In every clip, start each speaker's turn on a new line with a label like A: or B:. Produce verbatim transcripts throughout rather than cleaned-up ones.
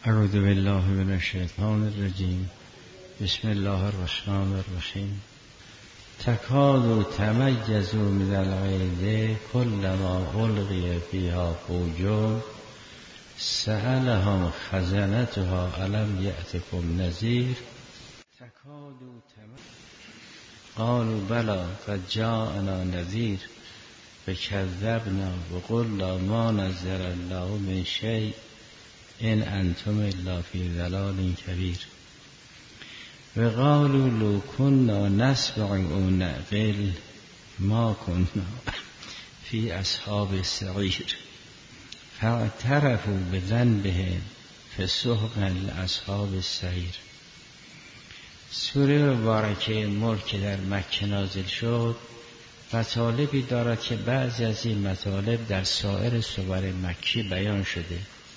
A: اعوذ بالله من الشیطان الرجیم. بسم الله الرحمن الرحیم. تکاد تمیز من الغیظ کلما القی فیها فوج سألهم خزنتها الم یأتکم نذیر. تکاد تمیز قالوا بلی قد جاءنا نذیر فکذبنا وقلنا ما نزل الله من شیء ان انتم الا فی ضلال کبیر. و قالوا لو كنا نسمع او نعقل ما كنا فی اصحاب السعیر فاعترفوا بذنبهم فسحقا لاصحاب السعیر. سوره مبارکه ملک که در مکه نازل شد مطالبی دارد که بعضی از این مطالب در سایر سور مکی بیان شده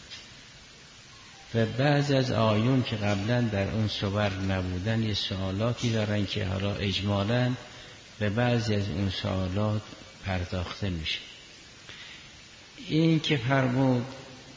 A: و بعضی از آیون که قبلا در اون سور نبودن یه سوالاتی دارن که حالا اجمالاً به بعضی از اون سوالات پرداخته میشه. این که فرمود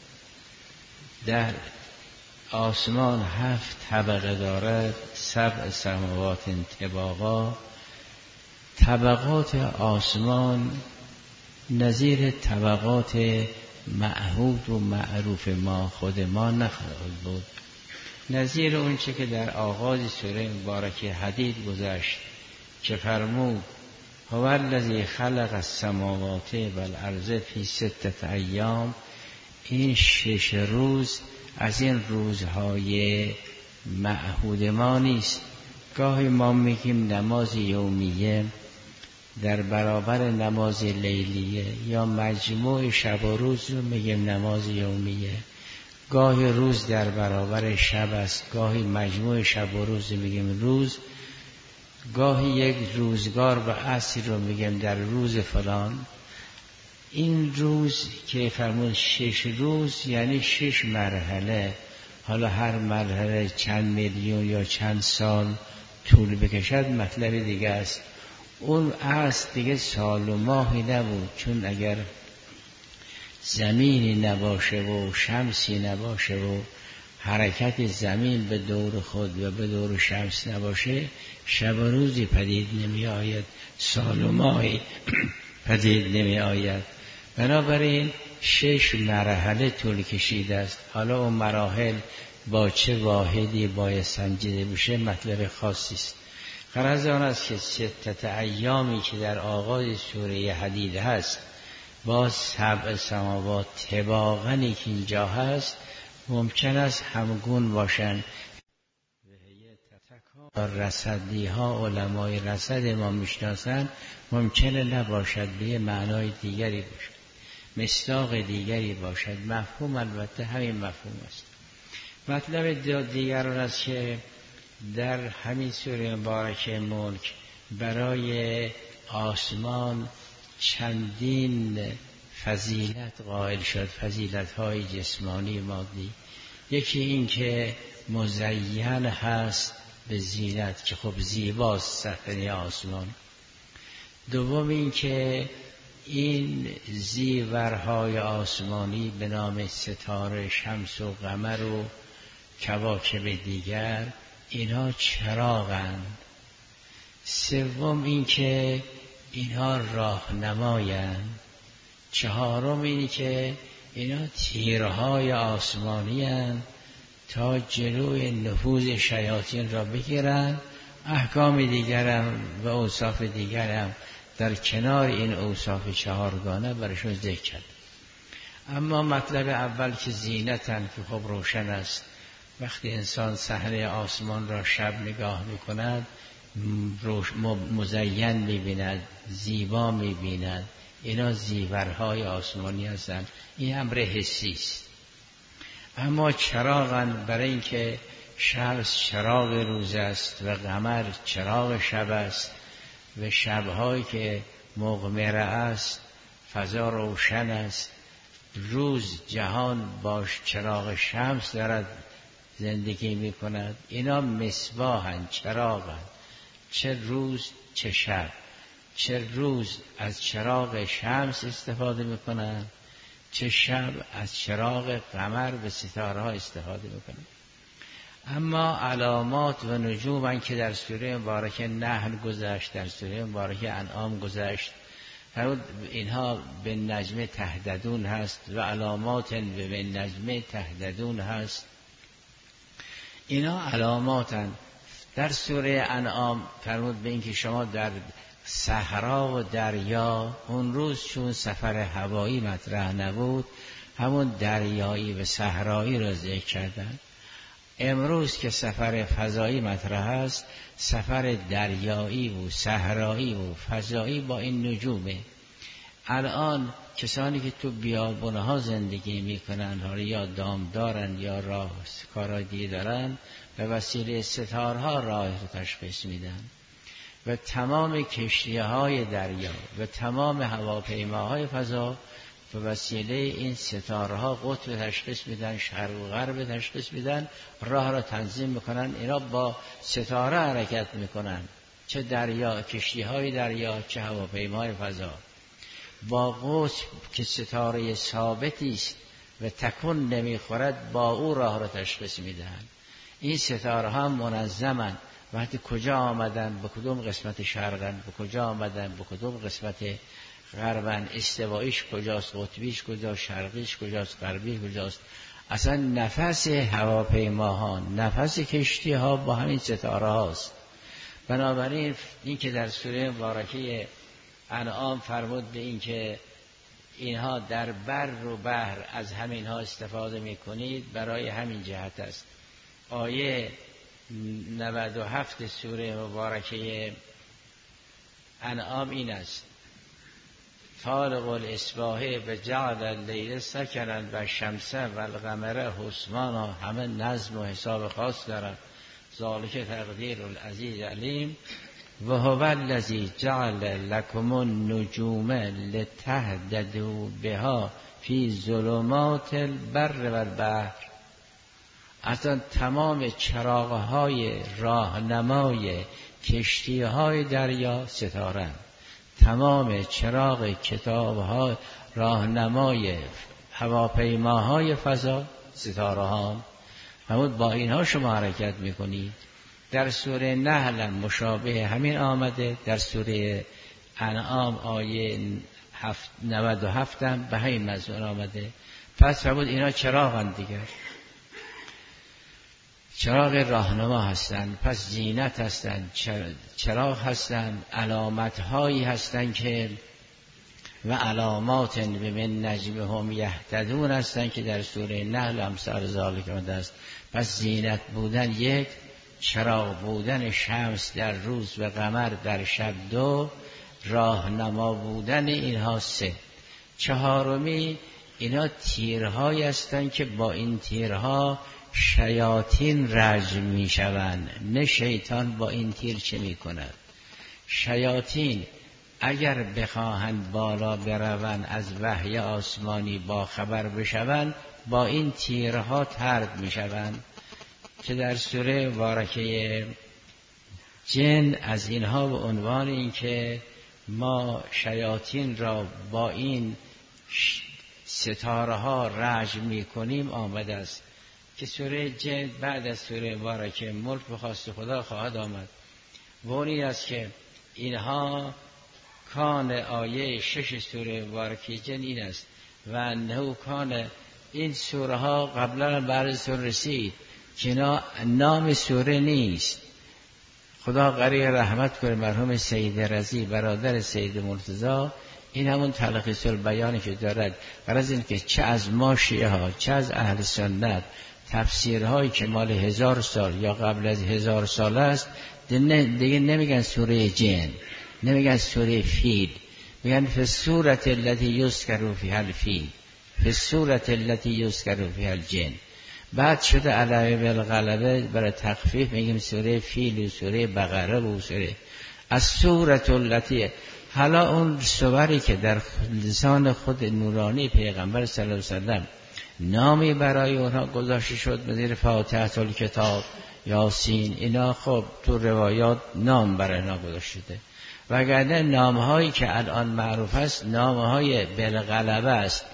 A: در آسمان هفت طبقه دارد، سبع سماوات طباقا، طبقات آسمان نظیر طبقات معهود و معروف ما خود ما نخواهد بود. نظیر اون چه که در آغاز سوره مبارکه حدید گذشت که فرمود هو الذی خلق السماوات والارض فی ستة ایام، این شش روز از این روزهای معهود ما نیست. گاهی ما میگیم نماز یومیه در برابر نماز لیلیه یا مجموع شب و روز رو میگیم نماز یومیه. گاهی روز در برابر شب است، گاهی مجموع شب و روز میگیم روز، گاهی یک روزگار و عصر رو میگیم در روز فلان. این روز که فرمود شش روز یعنی شش مرحله، حالا هر مرحله چند میلیون یا چند سال طول بکشد مطلب دیگه است. اون اصل دیگه سال و ماهی نبود، چون اگر زمینی نباشه و شمسی نباشه و حرکت زمین به دور خود و به دور شمس نباشه شب و روزی پدید نمی آید، سال و ماهی پدید نمی آید. بنابراین شش مرحله طول کشیده است. حالا اون مراحل با چه واحدی باید سنجیده بشه مطلب خاصی است. غرض آن است که ستت ایامی که در آغاز سوره حدید هست با سبع سماوات طباقنی که اینجا هست ممکن است همگون باشند. رصدی ها علمای رصد ما میشناسند، ممکنه نباشد، به معنای دیگری باشد، مصداق دیگری باشد. مفهوم البته همین مفهوم است. مطلب دیگر آن است که در همین سوره مبارکه ملک برای آسمان چندین فضیلت قائل شد، فضیلت های جسمانی مادی. یکی این که مزین هست به زینت که خب زیباست صحنه آسمان. دوم این که این زیورهای آسمانی به نام ستاره، شمس و قمر و کواکب دیگر اینها چراغند. سوم این که اینها راهنمایند. چهارم این که اینها تیرهای آسمانی هستند تا جلوی نفوذ شیاطین را بگیرند. احکام دیگر هم و اوصاف دیگر هم در کنار این اوصاف چهارگانه برشون ذکر کرد. اما مطلب اول که زینتن که خب روشن است، وقتی انسان صحنه آسمان را شب نگاه میکند مزین میبیند، زیبا میبیند. اینا زیورهای آسمانی هستند. این امر حسی است. اما چراغن برای اینکه شمس چراغ روز است و قمر چراغ شب است و شبهایی که مغمره است فضا روشن است. روز جهان باش چراغ شمس دارد زندگی می کند. اینا مصباحن، چراغن، چه روز چه شب. چه روز از چراغ شمس استفاده می کنند، چه شب از چراغ قمر به ستاره ها استفاده میکنه. اما علامات و نجوم که در سوره مبارکه نحل گذشت، در سوره مبارکه انعام گذشت، اینها به نجم تهددون هست و علامات به نجم تهددون هست. اینا علاماتن. در سوره انعام فرمود به این که شما در صحرا و دریا، اون روز چون سفر هوایی مطرح نبود همون دریایی و صحرایی را ذکر کردن. امروز که سفر فضایی مطرح است، سفر دریایی و صحرایی و فضایی با این نجومه. الان کسانی که تو بیابانها زندگی میکنن، حالا یا دام دارن یا راه کارهای دیگه دارن، به وسیله ستارها راه رو تشخیص میدن و تمام کشتی‌های دریا و تمام هواپیماهای فضا به وسیله این ستارها قطب تشخیص میدن، شرق و غرب تشخیص میدن، راه را تنظیم میکنن. اینا با ستاره حرکت میکنن، چه دریا، کشتی‌های دریا، چه هواپیماهای فضا. با قطب که ستاره ثابتی است و تکون نمیخورد، با او راه را تشخیص میدن. این ستاره ها منظمن، وقتی کجا آمدن، به کدوم قسمت شرقن، به کجا آمدن، به کدوم قسمت غربن، استواییش کجاست، قطبیش کجاست، شرقیش کجاست، غربیش کجاست. اصلا نفس هواپیماها، نفس کشتی ها با همین ستاره هاست. بنابراین این که در سوره مبارکه انعام فرمود به این که اینها در بر و بحر از همین ها استفاده می کنید، برای همین جهت است. آیه نود و هفت سوره مبارکه انعام این است: فالق الاصباح و جعل اللیل سکنا و شمس و القمر حسبانا. همه نظم و حساب خاص دارن. ذالک تقدیر العزیز علیم. و هو الذی جعل لکم النجوم لتهتدوا بها فی ظلمات البر و البحر. اصلا تمام چراغ‌های راهنمای کشتی‌های دریا ستاره، تمام چراغ کتاب‌ها راهنمای هواپیماهای فضا ستاره ها. همون با اینها شما حرکت میکنید. در سوره نحل مشابه همین آمده، در سوره انعام آیه نود و هفت هم به همین مضمون آمده. پس فرمود اینا چراغن دیگر، چراغ راهنما هستند، پس زینت هستند، چراغ هستند، علامت هایی هستند که و علامات بمن نجمهم یهتدون هستند که در سوره نحل امثال ذالک آمده است. پس زینت بودن یک، چراغ بودن شمس در روز و قمر در شب دو، راهنما بودن اینها سه. چهارمی اینا تیرهایی هستند که با این تیرها شیاطین رجم می شوند. نه شیطان با این تیر چه می کند؟ شیاطین اگر بخواهند بالا بروند، از وحی آسمانی با خبر بشوند، با این تیرها طرد می شوند. که در سوره مبارکه جن از اینها به عنوان این که ما شیاطین را با این ستاره ها رجم می کنیم آمده است. که سوره جن بعد از سوره مبارکه ملک به خواست خدا خواهد آمد. و اون این است که اینها کان آیه شش سوره مبارکه جن این است: و نه کان. این سوره ها قبلا برای سوره رسید که نام سوره نیست. خدا قریه رحمت کنه مرحوم سید رضی برادر سید مرتضی، این همون تلخیص البیانی که دارد برای این که چه از ما شیعه ها چه از اهل سنت تفسیرهایی که مال هزار سال یا قبل از هزار سال است دیگه نمیگن سوره جن، نمیگن سوره فیل، میگن فی السورة التي یذکر فیها الفیل، فی السورة التي یذکر فیها الجن. بعد شده علاوه بالغلبه برای تخفیف میگیم سوره فیل و سوره بقره و سوره از سورة التي. حالا اون سوری که در لسان خود نورانی پیغمبر صلی الله علیه وسلم نامی برای اونها گذاشته شد به زیر فاتحه الکتاب، یاسین، اینا خب تو روایات نام برای اینا گذاشته شده. وگرنه نامهایی که الان معروف است نامهای بالغلبه است.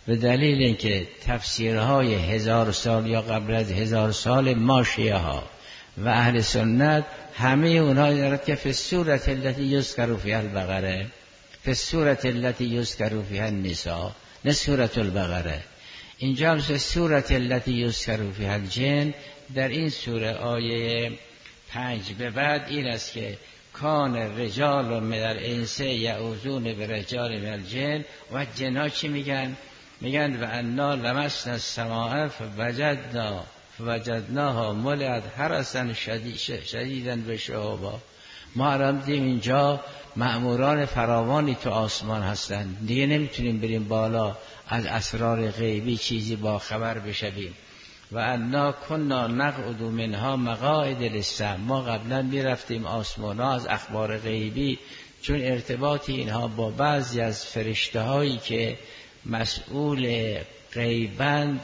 A: به دلیل اینکه تفسیرهای هزار سال یا قبل از هزار سال ما شیعه ها و اهل سنت همه اونها دارد که فی السورة التي یذکر فیها البقره، فی السورة التي یذکر فیها النساء، نه سورة البقره. اینجا هم سورة التي یذکر فیها الجن، در این سوره آیه پنج به بعد این است که کان رجال من الانس یعوذون برجال من الجن. و جنها چی میگن؟ میگن و انا لمسنا السماء فوجدنا فوجدناها ملئت حرسا شدیدا بشهابا. ما الان دیدیم اینجا مأموران فراوانی تو آسمان هستن، دیگه نمیتونیم بریم بالا از اسرار غیبی چیزی با خبر بشویم. و انا کنا نقعد منها مقاعد للسمع. ما قبلا میرفتیم آسمان ها از اخبار غیبی، چون ارتباطی اینها با بعضی از فرشته هایی که مسئول غیبند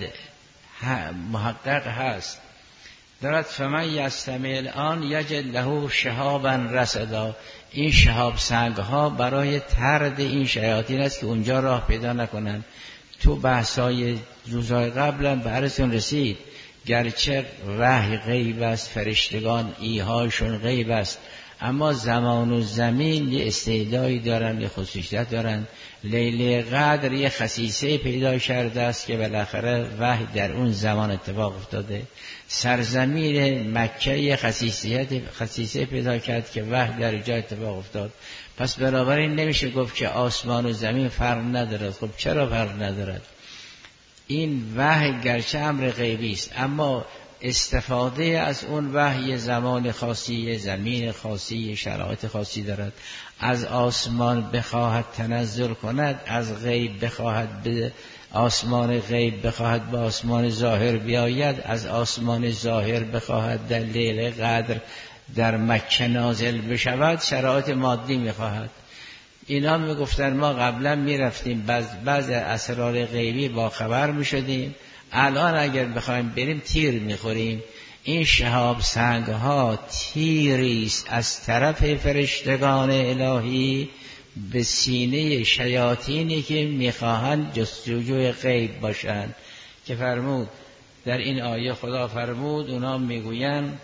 A: محقق هست دارد. فمن یستمع الان یجد له شهابا رصدا. این شهاب سنگ ها برای طرد این شیاطین است که اونجا راه پیدا نکنن. تو بحثای روزهای قبلا به عرضتون رسید، گرچه وحی غیب است، فرشتگان ایهاشون غیب است، اما زمان و زمین یه استعدایی دارن، یه خصوصیت دارن. لیله قدر یه خصیصه پیدا کرده است که بالاخره وحی در اون زمان اتفاق افتاده. سرزمین مکه یه خصیصیت خصیصه پیدا کرد که وحی در جای اتفاق افتاد. پس بنابراین نمیشه گفت که آسمان و زمین فرق ندارد. خب چرا فرق ندارد؟ این وحی گرچه امر غیبی است، اما استفاده از اون وحی زمان خاصی، زمین خاصی، شرایط خاصی دارد. از آسمان بخواهد تنزل کند، از غیب بخواهد به آسمان غیب بخواهد به آسمان ظاهر بیاید، از آسمان ظاهر بخواهد در لیل قدر در مکه نازل بشود، شرایط مادی میخواهد. اینا میگفتن ما قبلا میرفتیم بعض بعض اسرار غیبی با خبر میشدیم، الان اگر بخوایم بریم تیر میخوریم. این شهاب سنگ ها تیری است از طرف فرشتگان الهی به سینه شیاطینی که میخواهند جستجوی غیب باشند، که فرمود در این آیه خدا فرمود اونا میگویند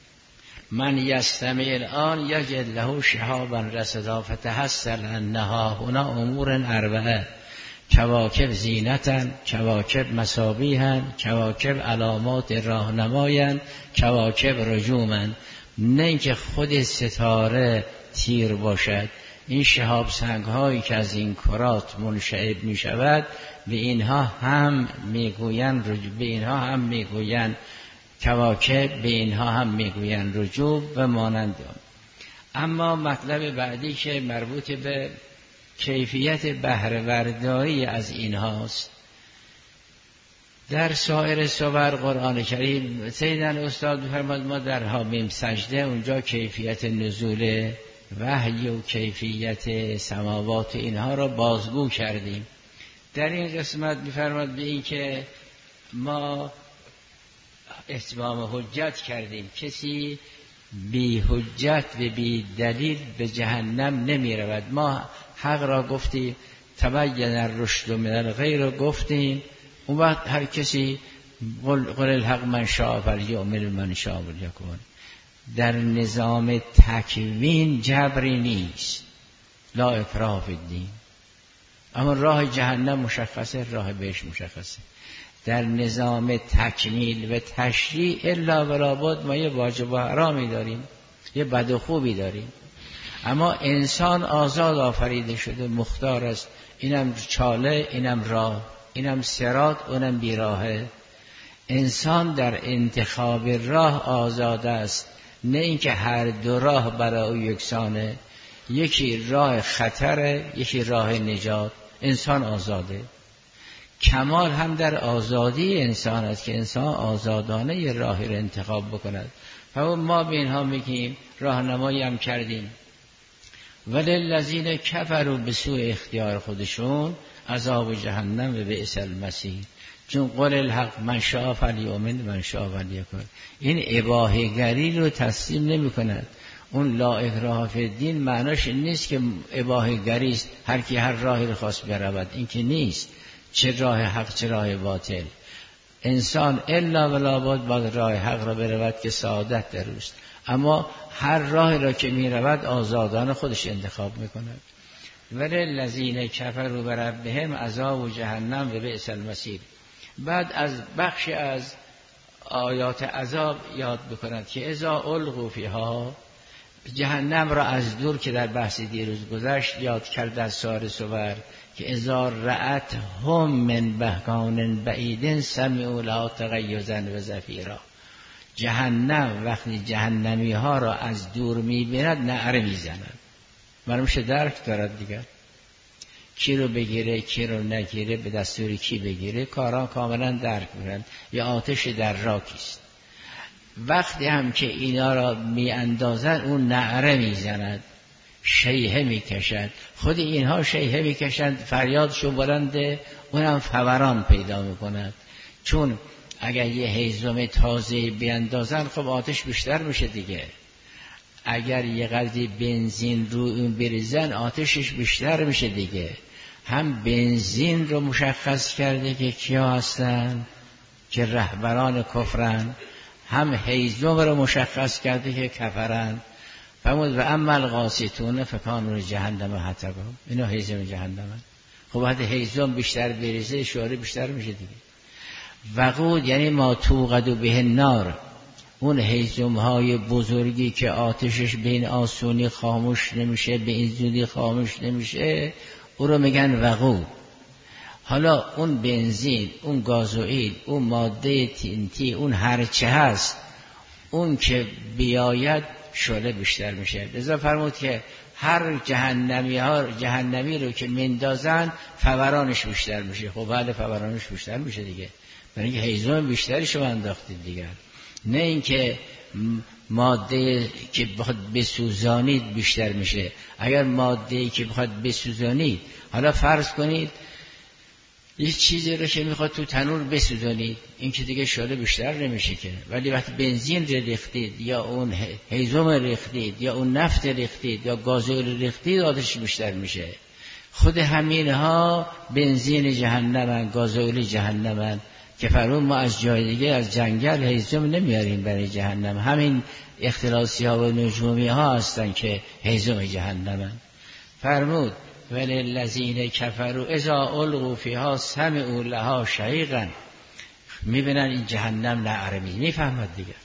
A: من یستمع الان یجد له شهابا رصدا فتحسر انها هنا امور اربعه کواکب زینتن، کواکب مصابیحن، کواکب علامات راهنمایان، کواکب رجومن. نه اینکه خود ستاره تیر باشد. این شهاب سنگ هایی که از این کرات منشعب می شود به اینها هم میگویند به اینها هم میگویند کواکب، به اینها هم میگویند رجوم و مانند. اما مطلب بعدی که مربوط به کیفیت بهره‌برداری از اینهاست، در سایر سور قرآن کریم سیدن استاد فرمود ما در حامیم سجده اونجا کیفیت نزول وحی و کیفیت سماوات اینها را بازگو کردیم. در این قسمت می‌فرماد به این که ما اتمام حجت کردیم، کسی بی حجت و بی دلیل به جهنم نمی رود. ما حق را گفتیم، تبین الرشد من الغی را گفتیم، اون وقت هر کسی قل, قل الحق من شاء فلیؤمن من شاء فلیکفر. در نظام تکوین جبری نیست، لا اکراه فی الدین، اما راه جهنم مشخصه، راه بهش مشخصه. در نظام تکمیل و تشریع الا ولابد ما یه واجب و حرامی داریم، یه بد و خوبی داریم، اما انسان آزاد آفریده شده، مختار است. اینم چاله، اینم راه، اینم صراط، اونم بیراهه. انسان در انتخاب راه آزاد است، نه اینکه هر دو راه برای او یکسانه. یکی راه خطره، یکی راه نجات. انسان آزاده. کمال هم در آزادی انسان است که انسان آزادانه یه راهی را انتخاب بکند. و ما به اینها میگیم راهنمایی هم کردیم. وللذین کفروا به سوء اختیار خودشون عذاب جهنم و بئس المصیر. چون قل الحق من شاء فلیؤمن من شاء فلیکفر، این اباحه‌گری رو تسلیم نمی کند. اون لا اکراه فی الدین معناش نیست که اباحه‌گری است هر کی هر راهی رو خواست برود، این که نیست. چه راه حق چه راه باطل. انسان الا ولا بد باید راه حق را برود که سعادت در اوست، اما هر راه را که می رود آزادانه خودش انتخاب می کند. ولی الذین کفروا بربهم عذاب جهنم و بئس المصیر. بعد از بخش از آیات عذاب یاد بکند که اذا القوا فیها، جهنم را از دور که در بحث دیروز گذشت یاد کرد در سار صور که اذا رأت هم من مکان بعید سمعوا لها تغیظا و زفیرا. جهنم وقتی جهنمی ها را از دور می‌بیند نعره می‌زند. معلوم شه درک دارد دیگر، کی رو بگیره کی رو نگیره، به دستور کی بگیره، کاران کاملا درک می‌کنند. یا آتش دراکی است. وقتی هم که اینا را می‌اندازند اون نعره می‌زند، شیهه می‌کشد. خود اینها شیهه می‌کشند، فریادشون بلنده، اونم فوران پیدا می‌کند. چون اگر یه هیزم تازه بیاندازن خب آتش بیشتر میشه دیگه. اگر یه قدری بنزین رو اون بریزن آتشش بیشتر میشه دیگه. هم بنزین رو مشخص کرده که کیا هستن که رهبران کفرن، هم هیزم رو مشخص کرده که کفرن. فرمود و اما القاسطون فکانوا جهنم حطبا. اینا هیزم جهنمن. خب وقتی هیزم بیشتر بریزه شعله بیشتر میشه دیگه. وقود یعنی ما توقد به النار، اون هیزم های بزرگی که آتشش به این آسونی خاموش نمیشه، به این زودی خاموش نمیشه، او رو میگن وقود. حالا اون بنزین، اون گازوئیل، اون ماده تینتی، اون هرچه هست، اون که بیاید شعله بیشتر میشه. لذا فرمود که هر جهنمی ها جهنمی رو که مندازن فورانش بیشتر میشه. خب بعد فورانش بیشتر میشه دیگه، برای اینکه هیزم بیشتری شما انداختید دیگر. نه اینکه ماده که بخواد بسوزانید بیشتر میشه. اگر ماده که بخواد بسوزانید، حالا فرض کنید یه چیزی رو که میخواد تو تنور بسوزانید، این که دیگه شعله بیشتر نمیشه که. ولی وقتی بنزین ریختید یا اون هیزم ریختید یا اون نفت ریختید یا گازوئیل ریختید آتش بیشتر میشه. خود همین ها بنزین جهنمن، گازوئیل جهنمن که فرمود ما از جای دیگه از جنگل هیزم نمیاریم برای جهنم. همین اختلاسی ها و نجومی ها هستن که هیزم جهنمن. فرمود ولی الذین کفروا اذا القوا فیها سمعوا لها شهیقا. میبینن این جهنم نعره می میفهمد دیگه،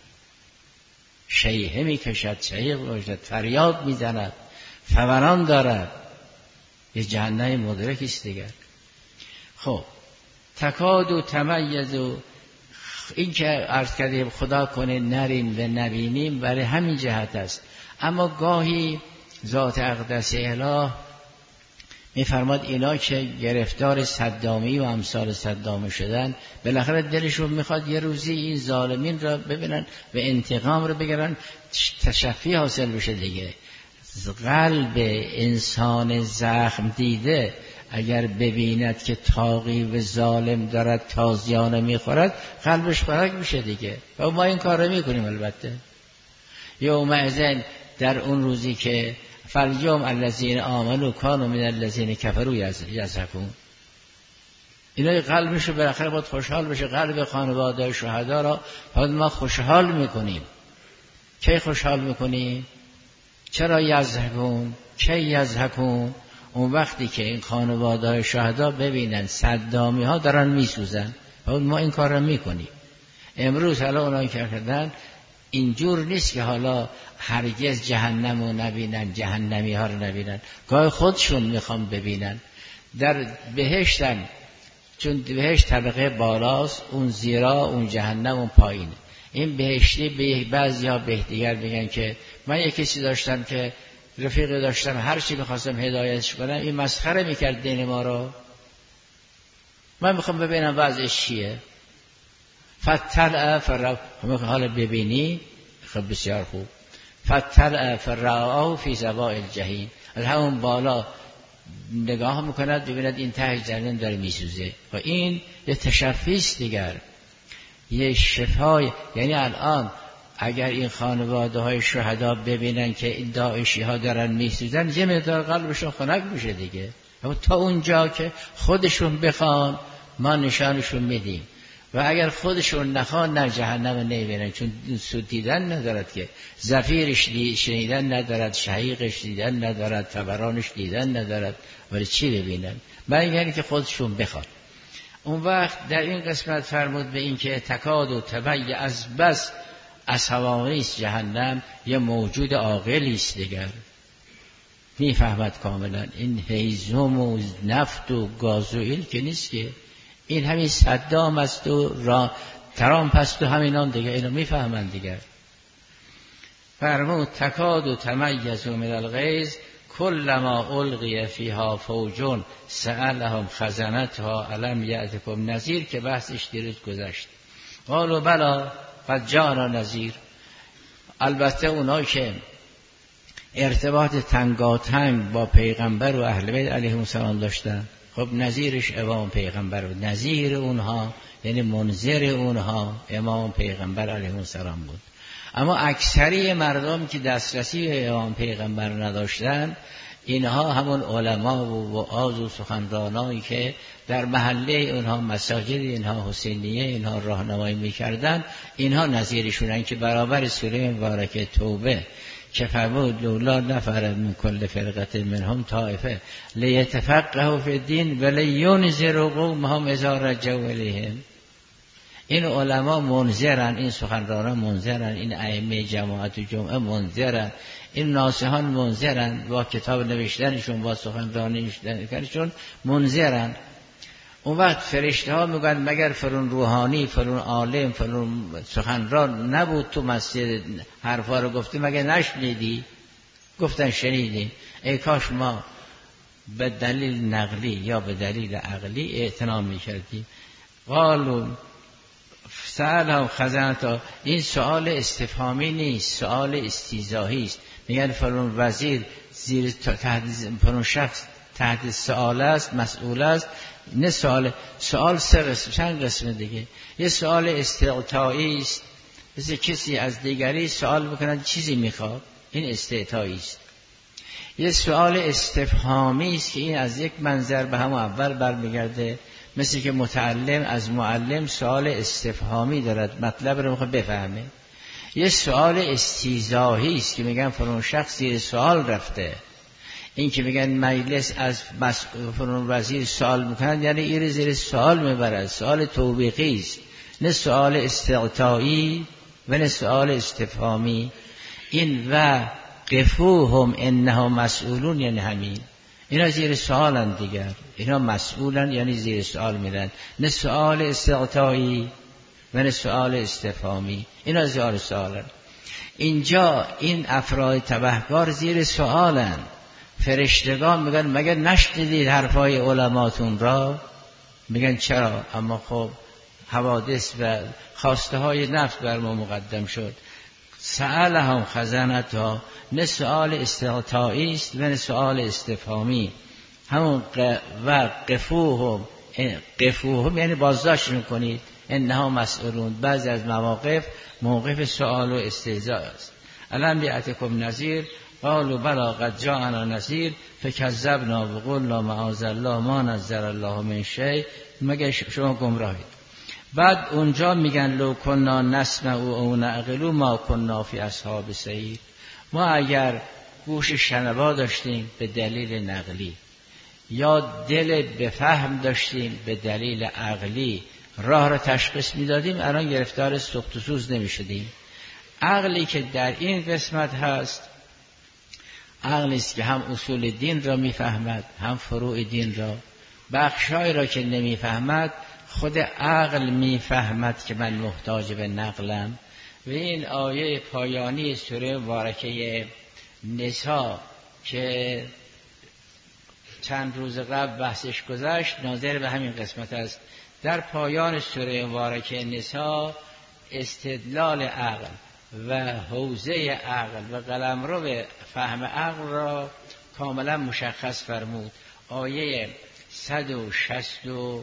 A: شیهه میکشد، شهیق میکشد، فریاد میزند، فوران دارد. یه جهنم مدرک است دیگر. خب تکاد و تمیز و این که عرض کردیم خدا کنه نریم و نبینیم برای همین جهت است. اما گاهی ذات اقدس اله میفرماد اینا که گرفتار صدامی و امثال صدام شدن بالاخره دلشون میخواد یه روزی این ظالمین را ببینن و انتقام را بگیرن، تشفی حاصل بشه دیگه. قلب انسان زخم دیده اگر ببیند که طاغی و ظالم دارد تازیانه میخورد قلبش خنک میشه دیگه. و ما این کار رو میکنیم البته. یومئذ در اون روزی که فالیوم الذین آمنوا کانوا من الذین کفروا یضحکون، اینا قلبش بالاخره باید خوشحال بشه. قلب خانواده شهدا را باید ما خوشحال میکنیم. کی خوشحال میکنیم؟ چرا یضحکون؟ کی یضحکون؟ اون وقتی که این خانواده شهدا ببینن صدامی ها دارن میسوزن، باید ما این کار را میکنیم. امروز حالا اونایی که کردن اینجور نیست که حالا هرگز جهنم رو نبینن، جهنمی ها رو نبینن، گاه خودشون میخوام ببینن. در بهشتن، چون بهشت طبقه بالاست، اون زیرا، اون جهنم اون پایین. این بهشتی به بعضی ها به دیگر بگن که من یک کسی داشتم که رفیقی داشتم هر چی میخواستم هدایتش کنم این مسخره میکرد دین ما رو، من میخوام ببینم وضعش چیه. فتلع فرعو، حالا ببینی خب بسیار خوب. فتلع فرعو فی سواء الجحیم، از همون بالا نگاه میکند ببیند این ته جهنم داره میسوزه. و این یه تشفیست دیگر، یه شفای. یعنی الان اگر این خانواده های شهدا ببینن که این داعشی ها دارن میسوزن یه مقدار قلبشون خنک میشه دیگه. اما تا اونجا که خودشون بخوان ما نشانشون میدیم و اگر خودشون نخوان نه جهنم نمیبینن، چون سود دیدن ندارد که، زفیرش شنیدن ندارد، شهیقش دیدن ندارد، تبرانش دیدن ندارد، ولی چی ببینن؟ برای یعنی که خودشون بخواد. اون وقت در این قسمت فرمود به این که تکاد و تبی از بس از هوامیست جهنم یه موجود عاقلی است دیگر، میفهمد کاملا این هیزم و نفت و گازوئیل که نیست که، این همین صدام است و را ترامپ است و همینان دیگه، اینو میفهمند دیگر. فرمود تکاد و تمیز من الغیظ کلما القی فیها فوج سألهم خزنتها الم یأتکم نذیر، که بحثش دیروز گذشت. قالوا بلا قد جاءنا نذیر. البته اونایی که ارتباط تنگاتنگ با پیغمبر و اهل بیت علیهم السلام داشتن، خب نذیرش امام پیغمبر بود، نذیر اونها یعنی منذر اونها امام پیغمبر علیه السلام بود. اما اکثری مردم که دسترسی به امام پیغمبر نداشتن، اینها همون علما و وعاظ و سخنرانایی که در محله اونها مساجد اینها حسینیه اینها راهنمایی میکردن، اینها نظیرشونن که برابر سوره مبارکه توبه که فرمود لولا نفر من کل فرقه منهم طائفه لیتفقهوا فی الدین ولینذروا قومهم اذا رجعوا الیهم. این علما منذرن، این سخنرانان منذرن، این ائمه جماعت و جمعه منذرن، این ناصحان منذرن، با کتاب نوشتنشون با سخنرانی نوشتنشون منذرن. اون وقت فرشته ها میگن مگر فرون روحانی، فرون عالم، فرون سخنران نبود تو مسجد حرفا رو گفته، مگر نشنیدی؟ گفتن شنیدیم. ای کاش ما به دلیل نقلی یا به دلیل عقلی اعتنا میکردیم. قالوا سألهم خزنتها، این سؤال استفهامی نیست، سؤال استیضاحی است. میگن فرون وزیر زیر تحت فرون شخص تحت سؤال است، مسئول است. نه سؤال، سؤال سه قسم، چند قسم دیگه. یه سؤال استعطایی است، مثل کسی از دیگری سؤال بکنه چیزی میخواد، این استعطایی است. یه سؤال استفهامی است که این از یک منظر به همون اول برمیگرده، مثل که متعلم از معلم سؤال استفهامی دارد، مطلب رو میخواد بفهمه. یه سؤال استیضاحی است که میگن فلان شخص زیر سؤال رفته. این که میگن مجلس از فلان وزیر سؤال میکنن، یعنی این زیر سؤال میبرد، سؤال توبیخی است، نه سؤال استعطایی و نه سؤال استفهامی. این و قفوهم انهم مسئولون یعنی همین، اینا زیر سؤالن دیگر، اینا مسئولن یعنی زیر سؤال میرن، نه سؤال استعطایی و نه سؤال استفهامی، اینا زیر سؤالن. اینجا این افراد تبهکار زیر سؤالن. فرشتگان میگن مگر نشنیدید حرفای علماتون را؟ میگن چرا؟ اما خب حوادث و خواسته های نفس بر ما مقدم شد. سألهم خزنتها، نه سؤال استعطایی است و نه سؤال استفهامی. همون و قفوهم، قفوهم یعنی بازداشت میکنید، انها مسئولون. بعضی از مواقف موقف سؤال و استهزاء است. الم یأتکم نذیر قالوا بلی قد جاءنا نذیر فکذبنا وقلنا معاذ الله ما نزل الله من شیء. مگه شما گمراهید. بعد اونجا میگن لو کنا نسمع او نعقل ما کنا فی اصحاب سعیر. ما اگر گوش شنوا داشتیم به دلیل نقلی یا دل به فهم داشتیم به دلیل عقلی، راه را تشخیص میدادیم، الان گرفتار سوخت و سوز نمیشدیم. عقلی که در این قسمت هست عقلی است که هم اصول دین را میفهمد هم فروع دین را. بخشای را که نمیفهمد خود عقل میفهمد که من محتاج به نقلم. و این آیه پایانی سوره مبارکه نساء که چند روز قبل بحثش گذشت ناظر به همین قسمت است. در پایان سوره مبارکه نساء استدلال عقل و حوزه عقل و قلمرو به فهم عقل را کاملا مشخص فرمود. آیه صد و شصت و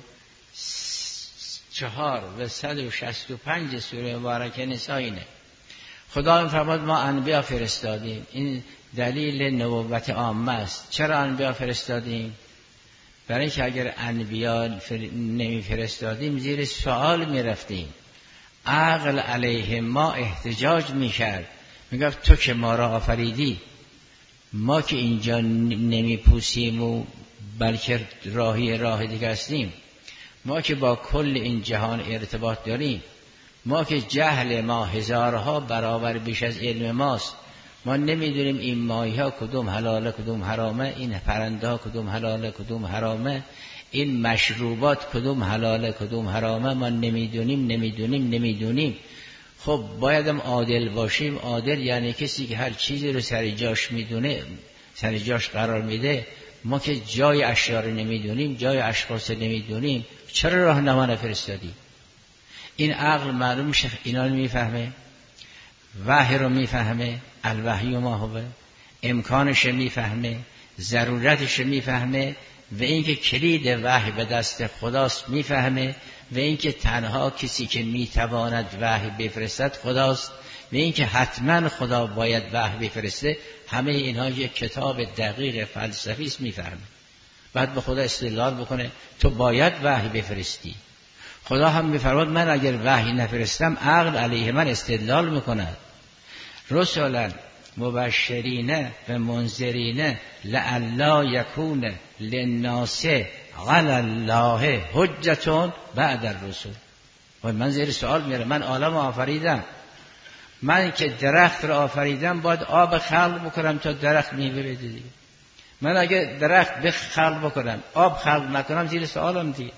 A: چهار و صد و شصت و پنج سوره مبارکه نساء اینه. خدا فرمود ما انبیا فرستادیم. این دلیل نبوت عامه است. چرا انبیا فرستادیم؟ برای اینکه اگر انبیا نمیفرستادیم زیر سوال میرفتیم. عقل علیه ما احتجاج میکرد، میگفت تو که ما را آفریدی، ما که اینجا نمیپوسیم و بلکه راهی راه دیگه هستیم، ما که با کل این جهان ارتباط داریم، ما که جهل ما هزارها برابر بیش از علم ماست، ما نمیدونیم این ماهی ها کدوم حلاله کدوم حرامه، این پرنده ها کدوم حلاله کدوم حرامه، این مشروبات کدوم حلاله کدوم حرامه، ما نمیدونیم نمیدونیم نمیدونیم. خب بایدم عادل باشیم. عادل یعنی کسی که هر چیزی رو سر جاش میدونه، سر جاش قرار میده. ما که جای اشیاء رو نمیدونیم، جای اشخاص نمیدونیم، چرا راهنما نفرستادی؟ این عقل معلوم میشه اینا رو میفهمه، وحی رو میفهمه، الوحی ما هو، امکانش میفهمه، ضرورتش میفهمه، و اینکه کلید وحی به دست خداست میفهمه، و اینکه تنها کسی که میتواند وحی بفرستد خداست، و اینکه حتما خدا باید وحی بفرسته. همه اینها یک کتاب دقیق فلسفی است میفهمه. بعد به خدا استدلال بکنه تو باید وحی بفرستی. خدا هم میفرماد من اگر وحی نفرستم عقل علیه من استدلال میکند. رسولا مبشرین و منذرین لئلا یکون للناس علی الله حجة بعد الرسل. و من زیر سوال میارم، من عالم آفریدم، من که درخت رو آفریدم باید آب خلق بکنم تا درخت میوه بده دیگه. من اگه درخت بخلق بکنم آب خلق نکنم زیر سوالم دیگه.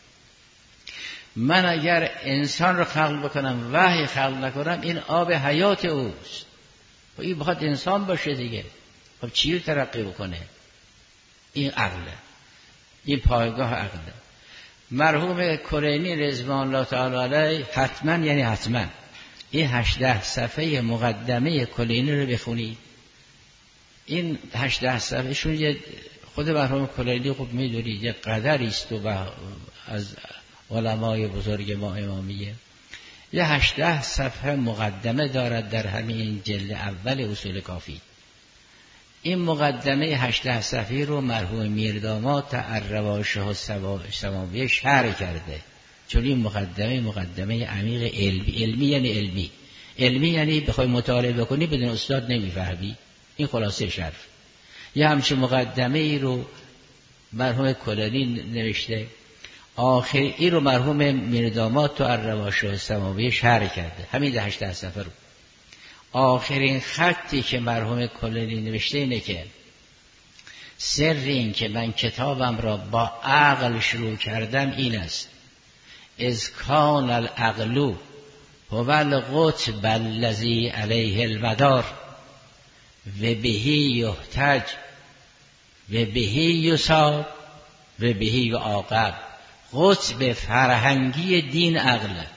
A: من اگر انسان رو خلق بکنم وحی خلق نکنم این آب حیات اوست. و این بخواد انسان باشه دیگه، خب چی رو ترقی بکنه؟ این عقله، این پایگاه عقله. مرحوم کلینی رضوان الله تعالی علیه حتما یعنی حتما این هشده صفحه مقدمه کلینی رو بخونید. این هشده صفحه شون خود مرحوم کلینی خب میدونید یک قدری است و از علمای بزرگ ما امامیه. یه هشده صفحه مقدمه دارد در همین جلد اول اصول کافی. این مقدمه هشده صفحه رو مرحوم میرداماد الرواشه السماویه شرح کرده. چون این مقدمه مقدمه عمیق علمی، علمی یعنی علمی، علمی یعنی بخوای مطالعه بکنی بدون استاد نمیفهمی. این خلاصه شرح. یه همچین مقدمه ای رو مرحوم کلینی نوشته. آخر این رو مرحوم میرداماد تو الرواشه السماویه شرح کرده، همین ده هشده صفحه رو. آخرین خطی که مرحوم کلینی نوشته اینه که سر این که من کتابم را با عقل شروع کردم این است: اذ کان العقل هو القطب الذی علیه المدار و بهی یحتج و بهی یصاب و بهی یعاقب. قطب فرهنگی دین عقله،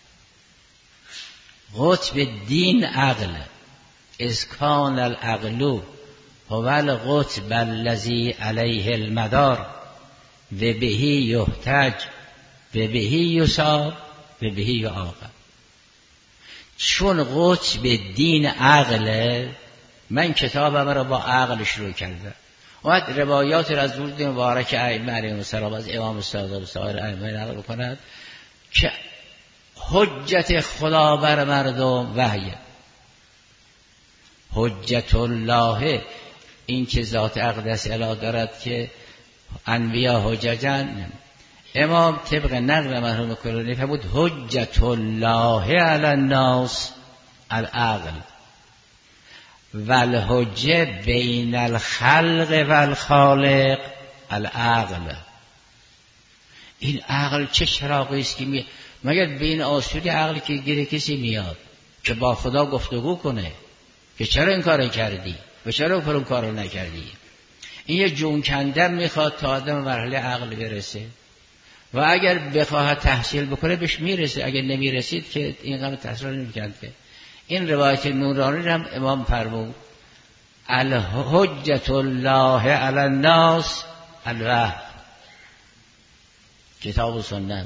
A: قطب دین عقله. اذ کان العقل هو القطب الذی علیه المدار و بهی یحتج و بهی یصاب و بهی یعاقب. چون قطب دین عقله من کتابم را با عقل شروع کردم. وقت روایات را از درود مبارک ائمه علیهم السلام از امام صادق و سایر ائمه نقل بکند که حجت خدا بر مردم وحی، حجت الله، این که ذات اقدس اله دارد که انبیا حججن. امام طبق نقل مرحوم کلینی فرمود حجت الله علی الناس العقل والحجه بین الخلق والخالق العقل. این عقل چه چراغی است که می... مگر بین آسودی عقل که گیره کسی میاد که با خدا گفتگو کنه که چرا این کارو کردی و چرا اون کارو نکردی. این یه جون کندن میخواد تا آدم مرحله عقل برسه و اگر بخواد تحصیل بکنه بهش میرسه، اگر نمیرسید که این قدر تحصیل نمیکرد. که این روایت نورانی هم امام فرمود الحجت الله علی الناس الوحی، کتاب و سنت.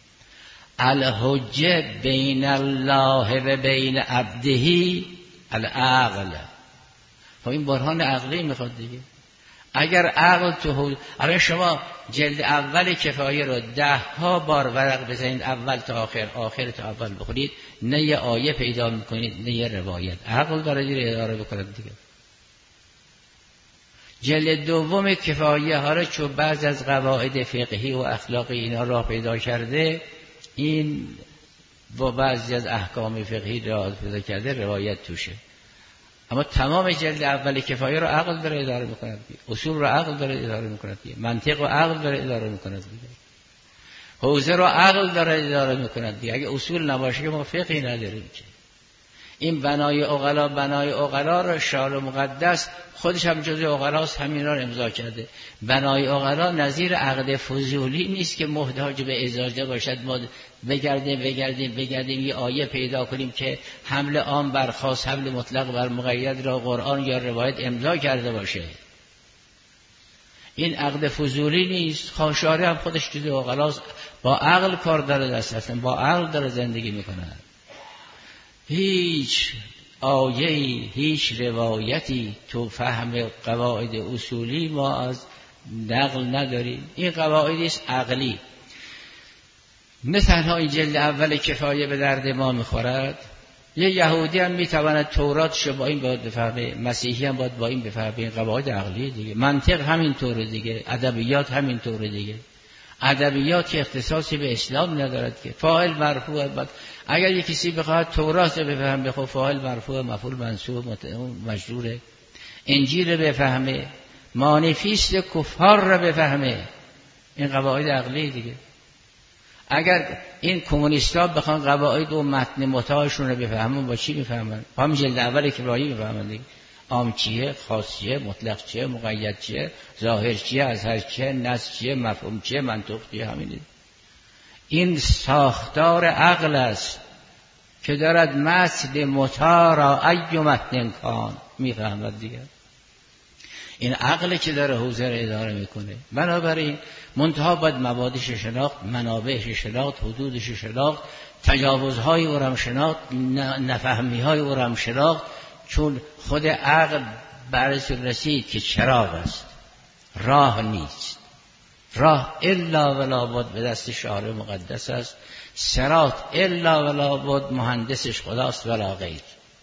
A: الحجه بین الله و بین عبده العقل. خب این برهان عقلی میخواد دیگه. اگر عقل تو حوزه، الان شما جلد اول کفایه رو ده ها بار ورق بزنید اول تا آخر، آخر تا اول بخونید، نه یه آیه پیدا میکنید نه یه روایت. عقل داره دیگه اداره بکنه دیگه. جلد دوم کفایه ها رو چون بعض از قواعد فقهی و اخلاقی اینا راه پیدا کرده، این با بعضی از احکام فقهی راه پیدا کرده، روایت توشه. اما تمام جلد اول کفایه رو عقل داره اداره میکند دیگه. اصول رو عقل داره اداره میکند دیگه. منطق رو عقل داره اداره میکند دیگه. حوزه رو عقل داره اداره میکند دیگه. اگه اصول نباشه که ما فقهی نداریم که. این بنای عقلا بنای عقلا رو شارع مقدس خودش هم جزء عقلاست، همین رو امضا کرده. بنای عقلا نظیر عقد فضولی نیست که محتاج به اجازه باشد ما بگردیم بگردیم بگردیم یه آیه پیدا کنیم که حمل عام بر خاص، حمل مطلق بر مقید را قرآن یا روایت امضا کرده باشه. این عقد فضولی نیست. شارع هم خودش جزء عقلاست، با عقل کار داره، دست اصلا با عقل داره زندگی میکنه. هیچ آیه‌ای، هیچ روایتی تو فهم قواعد اصولی ما از نقل نداریم. این قواعدی است عقلی. نه تنها این جلد اول کفایه به درد ما میخورد، یه یهودی هم میتواند توراتش با این باید بفهمه، مسیحی هم باید با این بفهمه. این قواعد عقلی دیگه. منطق همین طوره دیگه، ادبیات همین طوره دیگه. ادبیات که اختصاصی به اسلام ندارد که. فاعل مرفوع بعد اگر یک کسی بخواد تورات بفهمه، بخواد فاعل مرفوع، مفعول منصوب، مجروره. انجیل بفهمه، مانیفیست کفار را بفهمه. این قواعد عقلی دیگه. اگر این کمونیستا بخوان قواعد و متن متاعشون رو بفهمن، با چی میفهمن؟ با همین جلد اول کفایه میفهمن دیگه. عام چیه، خاص چیه، مطلق چیه، مقید چیه، ظاهر چیه، اظهر چیه، نص چیه، مفهوم چیه، منطق چیه. همینه. این ساختار عقل است که دارد متن متاع را ای متن کان میفهمد دیگه. این عقل که داره حوزه را اداره میکنه. بنابراین منتها باید موادش شناخت، منابعش شناخت، حدودش شناخت، تجاوزهای او را شناخت، نفهمیهای او را شناخت. چون خود عقل برش رسید که چراغ است، راه نیست. راه الا ولا بد به دست شارع مقدس است. صراط الا ولا بد مهندسش خداست ولا غیر.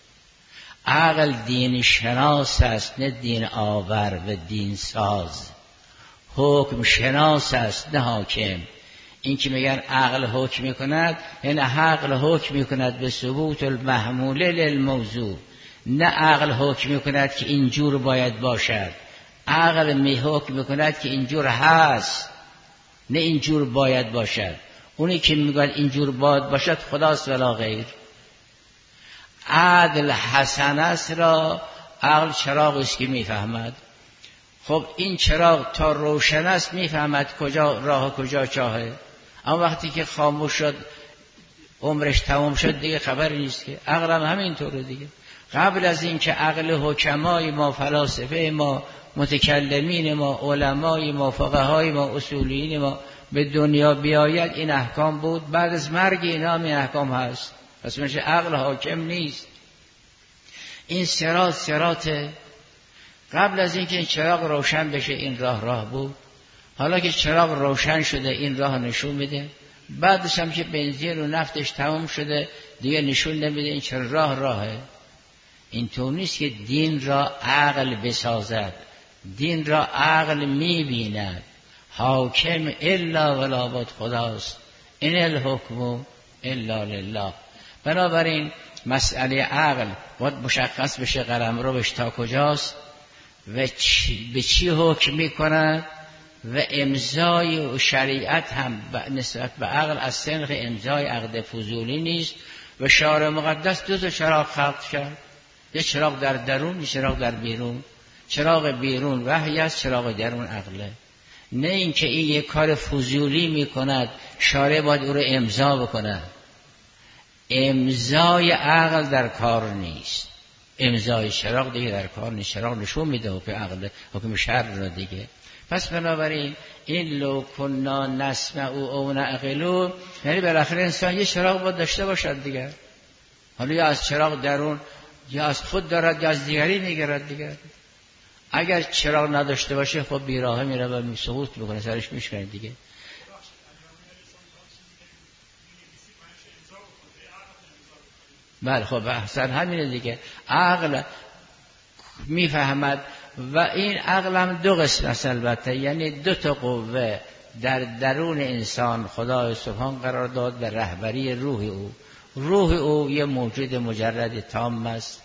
A: عقل دین شناس است، نه دین آور و دین ساز. حکم شناس است، نه حاکم. این که میگن عقل حکم میکند، یعنی عقل حکم میکند به ثبوت المحموله للموضوع، نه عقل حکم میکند که اینجور باید باشد. عقل می حکم میکند که اینجور هست، نه اینجور باید باشد. اونی که میگن اینجور باید باشد خداست ولا غیر. عدل حسن است را عقل چراغ است که میفهمد. خب این چراغ تا روشن است میفهمد کجا راه کجا چاهه. اما وقتی که خاموش شد، عمرش تمام شد، دیگه خبری نیست که. عقل هم همینطوره دیگه. قبل از این که عقل حکمای ما، فلاسفه ما، متکلمین ما، علمای ما، فقهای ما، اصولین ما به دنیا بیاید، این احکام بود. بعد از مرگ اینا هم این احکام هست. پس میشه عقل حاکم نیست. این صراط صراطه. قبل از اینکه این چراغ روشن بشه این راه راه بود. حالا که چراغ روشن شده این راه نشون میده. بعدش هم که بنزین و نفتش تمام شده دیگه نشون نمیده این چرا راه راهه. این طور نیست که دین را عقل بسازد. دین را عقل میبیند. حاکم الا ولا بد خداست. ان الحکم الا لله. بنابراین مسئله عقل باید مشخص بشه قلمروش تا کجاست و چی به چی حکم میکنند و امضای شریعت هم نسبت به عقل از سنخ امضای عقد فضولی نیست. و شارع مقدس دو تا چراغ خلق کرد. یه چراغ در درون، یه چراغ در بیرون. چراغ بیرون وحی است، چراغ درون عقله. نه اینکه این یک کار فضولی میکند شارع باید او رو امضا بکند. امضای عقل در کار نیست. امضای چراغ دیگه در کار نیست. چراغ نشون میده حکم عقل، حکم شرع را دیگه. پس بنابراین این لو کنا نسمع او نعقلو، یعنی بالاخره انسان یه چراغ باید داشته باشد دیگه. حالا یا از چراغ درون یا از خود دارد یا از دیگری میگرد دیگه. اگر چراغ نداشته باشه خب بیراهه میره و سقوط میکنه، سرش میشکنه دیگه. بله خب احسن همینه دیگه. عقل میفهمد و این عقل هم دو قسم است البته، یعنی دو تا قوه در درون انسان خدای سبحان قرار داد به رهبری روح او. روح او یه موجود مجرد تام است،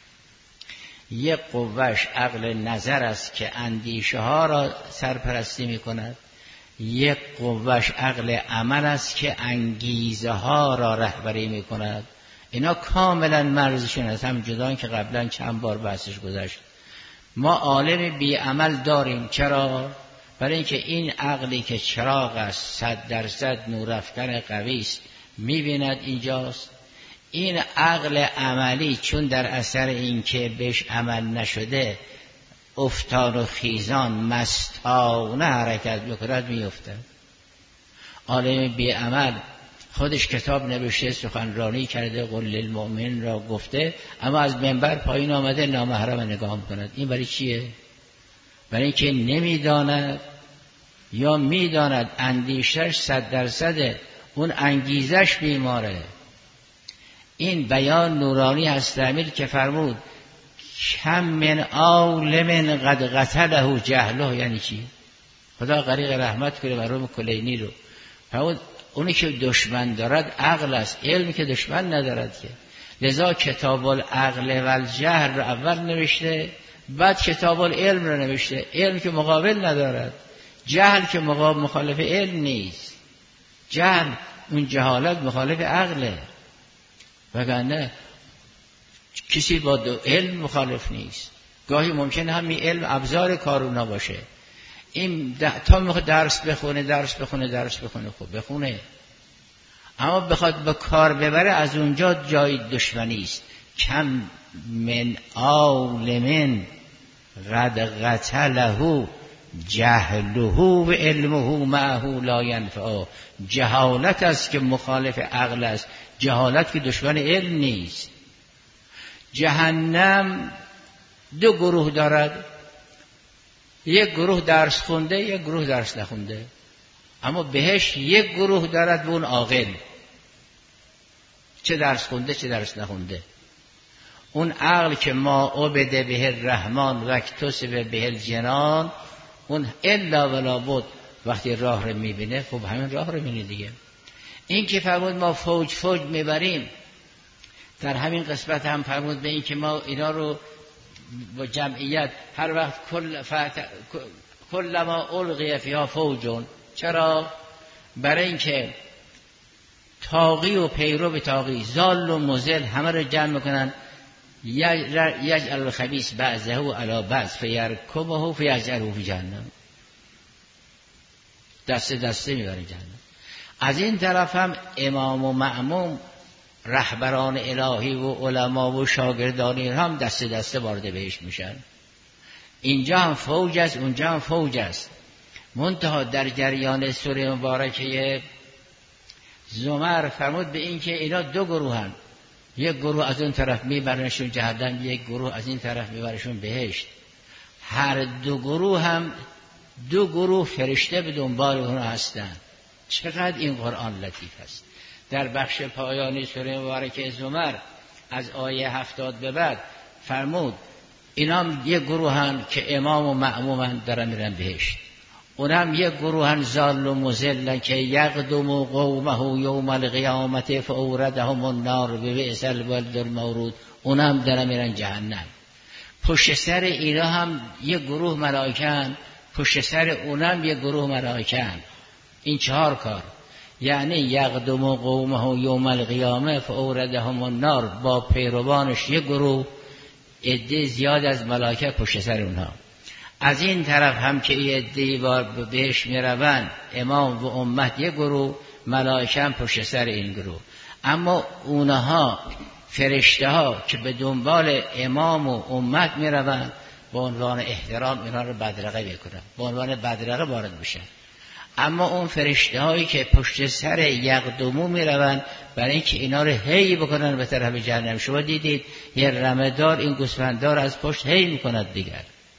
A: یک قوهش عقل نظر است که اندیشه ها را سرپرستی می کند، یک قوهش عقل عمل است که انگیزه ها را رهبری می کند. اینا کاملا مرزشون است، هم جدان که قبلا چند بار بحثش گذشت. ما عالم بی عمل داریم. چرا؟ برای اینکه این عقلی که چراغ است، صد درصد نورافکن قوی است، می‌بیند اینجاست. این عقل عملی چون در اثر اینکه بهش عمل نشده افتان و خیزان مستانه حرکت می‌کند، می‌افتد. عالم بی عمل خودش کتاب نوشته، سخنرانی کرده، قل للمؤمن را گفته، اما از منبر پایین آمده نامحرم نگاه می‌کند. این برای چیه؟ برای اینکه نمی‌داند یا می‌داند اندیشش صد درصد اون انگیزش بیماره. این بیان نورانی هست امیر که فرمود کم من عالم قد قتله جهله. یعنی چی؟ خدا غریق رحمت کنه مرحوم کلینی رو. فرمود اونی که دشمن دارد عقل است، علمی که دشمن ندارد که. لذا کتاب العقل و الجهل رو اول نوشته، بعد کتاب العلم رو نوشته. علم که مقابل ندارد، جهل که مقابل مخالف علم نیست. جهل اون جهالت مخالف عقله، وگرنه کسی با دو علم مخالف نیست. گاهی ممکنه همین علم ابزار کارونا باشه. این تا میخواد درس بخونه درس بخونه درس بخونه خب بخونه، اما بخواد به کار ببره از اونجا جای دشمنی است. کم من عالم قد قتله جهله و علمه معه لا ینفع. جهالت است که مخالف عقل است، جهالت که دشمن علم نیست. جهنم دو گروه دارد، یک گروه درس خونده، یک گروه درس نخونده. اما بهش یک گروه دارد به اون عاقل، چه درس خونده چه درس نخونده. اون عقل که ما عبد به الرحمن و اکتسب به الجنان، اون الا ولا بد وقتی راه رو میبینه خب همین راه رو میبینه دیگه. این که فرمود ما فوج فوج میبریم، در همین قسمت هم فرمود به این که ما اینا رو با جمعیت هر وقت کل فت... کل ما القی فیها فوجون. چرا؟ برای اینکه طاغی و پیرو به طاغی، ضال و مضل همه رو جمع میکنن. یجعل الخبیث بعضه علی بعض فیرکمه فیجعله فی جهنم. دسته دسته میبره جهنم. از این طرف هم امام و مأموم، رهبران الهی و علما و شاگردانی هم دسته دسته وارد بهشت میشن. اینجا هم فوج است، اونجا هم فوج است. منتها در جریان سوره مبارکه زمر فرمود به این که اینا دو گروه هم، یک گروه از اون طرف میبرنشون جهنم، یک گروه از این طرف میبرنشون بهشت. هر دو گروه هم دو گروه فرشته به دنبال اونها هستند. چقدر این قرآن لطیف است. در بخش پایانی سوره مبارکه زمر از آیه هفتاد به بعد فرمود اینام یک گروه هم که امام و مأمومن دارن میرن بهشت، اونم یک گروه هم ضال و مضل که یقدم قومه یوم القیامت فاوردهم النار ببئس الورد المورود، اونم دارن میرن جهنم. پشت سر اینا هم یک گروه ملائکه‌اند، پشت سر اونم یک گروه ملائکه‌اند. این چهار کار، یعنی یقدم قومه یوم القیامه فاوردهم النار، با پیروانش یک گروه، عده زیاد از ملائکه پشت سر اونها. از این طرف هم که یه عده بار بهش میروند، امام و امت یک گروه، ملائکه هم پشت سر این گروه. اما اونها فرشته ها که به دنبال امام و امت میروند، به عنوان احترام اینا رو بدرقه میکنن، به عنوان بدرقه وارد میشن. اما اون فرشته هایی که پشت سر یقدمو میروند برای اینکه اینا رو هی بکنن به طرف جهنم. شما دیدید یه رمه‌دار این گوسفنددار از پشت هی میکند دیگر،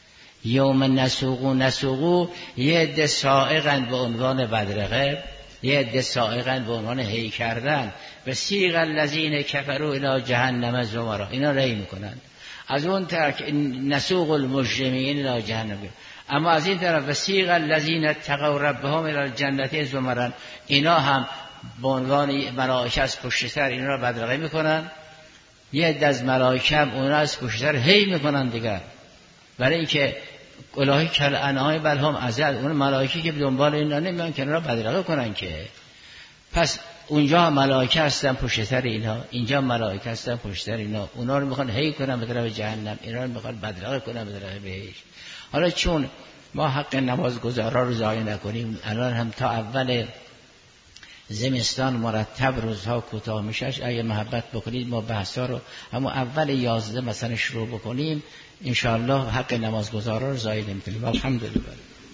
A: یوم نسوقو نسوقو یه عده سائقن به عنوان بدرقه، یه عده سائقن به عنوان هی کردن و سیغ الذین کفروا الی جهنم زمرا، اینا ری میکنن. از اون طرف نسوق المجرمین الی جهنم، اما از این طرف و سیغ الذین اتقوا ربهم الی الجنة زمرا، اینا هم به عنوان ملائکه از پشت سر اینا را بدرقه میکنن. یه عده از ملائکه هم اونا از پشت سر هی میکنن دیگر، برای اینکه الهی کل انعام بل هم ازل، اون ملائکه که به دنبال اینا نمیان که اینا را بدرقه کنن که. پس اونجا ملائکه هستن پشت سر اینا، اینجا ملائکه هستن پشت سر اینا، اونا رو میخوان هی کنن به طرف جهنم، اینا رو میخوان بدرقه کنن به طرف بهشت. حالا چون ما حق نمازگزارا رو ضایع نکنیم، الان هم تا اول زمستان مرتب روزها کوتاه میشه، اگه محبت بکنید ما بحثا رو همون اول یازده مثلا شروع بکنیم، انشاءالله حق نمازگزارا رو ضایع نمیکنیم. الحمدلله.